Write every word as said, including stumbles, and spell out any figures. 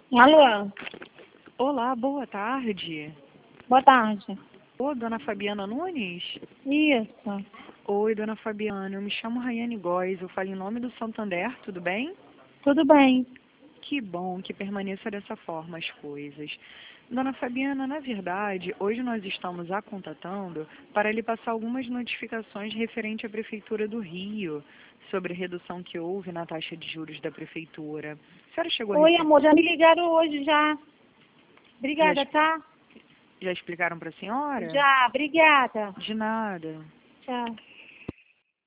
Alô? Olá, boa tarde. Boa tarde. Ô, dona Fabiana Nunes? Isso. Oi, dona Fabiana, eu me chamo Rayane Góes, eu falo em nome do Santander, tudo bem? Tudo bem. Que bom que permaneça dessa forma as coisas. Dona Fabiana, na verdade, hoje nós estamos a contatando para lhe passar algumas notificações referente à Prefeitura do Rio, sobre a redução que houve na taxa de juros da Prefeitura. A senhora chegou a Oi, receber? amor, já me ligaram hoje já. Obrigada, Já, tá? já explicaram para a senhora? Já, obrigada. De nada. Tchau.